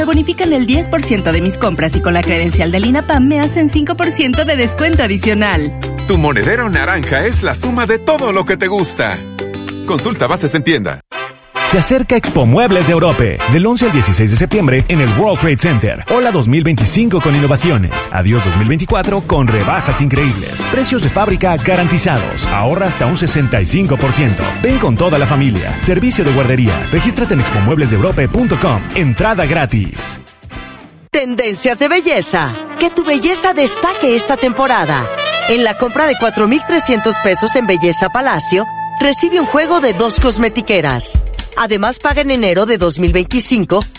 Me bonifican el 10% de mis compras y con la credencial del INAPAM me hacen 5% de descuento adicional. Tu monedero naranja es la suma de todo lo que te gusta. Consulta bases en tienda. Se acerca Expo Muebles de Europe, del 11 al 16 de septiembre en el World Trade Center. Hola 2025 con innovaciones. Adiós 2024 con rebajas increíbles. Precios de fábrica garantizados. Ahorra hasta un 65%. Ven con toda la familia. Servicio de guardería. Regístrate en expomueblesdeeurope.com. Entrada gratis. Tendencias de belleza. Que tu belleza destaque esta temporada. En la compra de 4,300 pesos en Belleza Palacio, recibe un juego de 2 cosmetiqueras. Además, paga en enero de 2025